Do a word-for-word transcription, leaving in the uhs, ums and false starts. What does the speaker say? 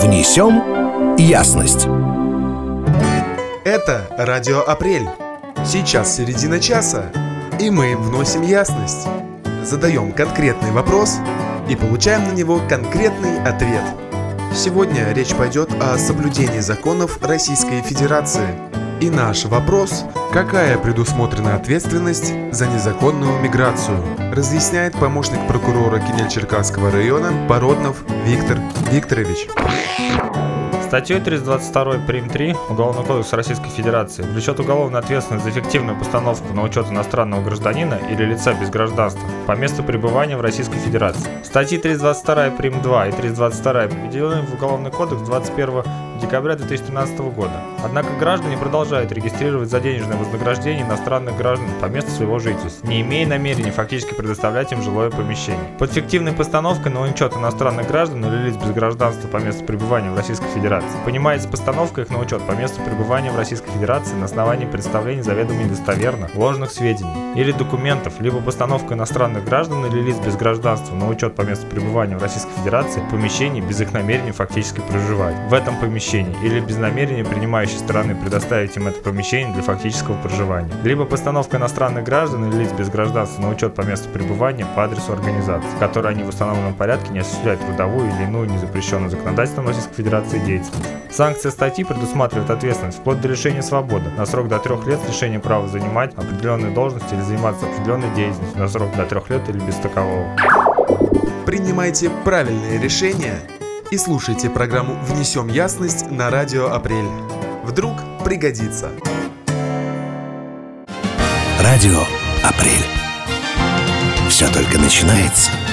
Внесем ясность. Это Радио Апрель. Сейчас середина часа, и мы вносим ясность. Задаем конкретный вопрос и получаем на него конкретный ответ. Сегодня речь пойдет о соблюдении законов Российской Федерации. И наш вопрос: какая предусмотрена ответственность за незаконную миграцию? Разъясняет помощник прокурора Кинель-Черкасского района Породнов Виктор Викторович. Статьей триста двадцать два прим. три Уголовного кодекса Российской Федерации влечет уголовную ответственность за фиктивную постановку на учет иностранного гражданина или лица без гражданства по месту пребывания в Российской Федерации. Статьи триста двадцать два прим. два и триста двадцать два приведены в Уголовный кодекс двадцать первого декабря две тысячи тринадцатого года. Однако граждане продолжают регистрировать за денежное вознаграждение иностранных граждан по месту своего жительства, не имея намерения фактически предоставлять им жилое помещение. Под фиктивной постановкой на учет иностранных граждан или лиц без гражданства по месту пребывания в Российской Федерации понимается постановка их на учет по месту пребывания в Российской Федерации на основании представления заведомо недостоверных, ложных сведений или документов, либо постановка иностранных граждан или лиц без гражданства на учет по месту пребывания в Российской Федерации в помещении без их намерения фактически проживать в этом помещении или без намерения принимающей стороны предоставить им это помещение для фактического проживания, либо постановка иностранных граждан или лиц без гражданства на учет по месту пребывания по адресу организации, в которой они в установленном порядке не осуществляют трудовую или иную незапрещенную законодательством Российской Федерации деятельность. Санкция статьи предусматривает ответственность вплоть до лишения свободы на срок до трех лет с лишением права занимать определенные должности или заниматься определенной деятельностью на срок до трех лет или без такового. Принимайте правильные решения и слушайте программу «Внесем ясность» на Радио Апрель. Вдруг пригодится. Радио Апрель. Все только начинается.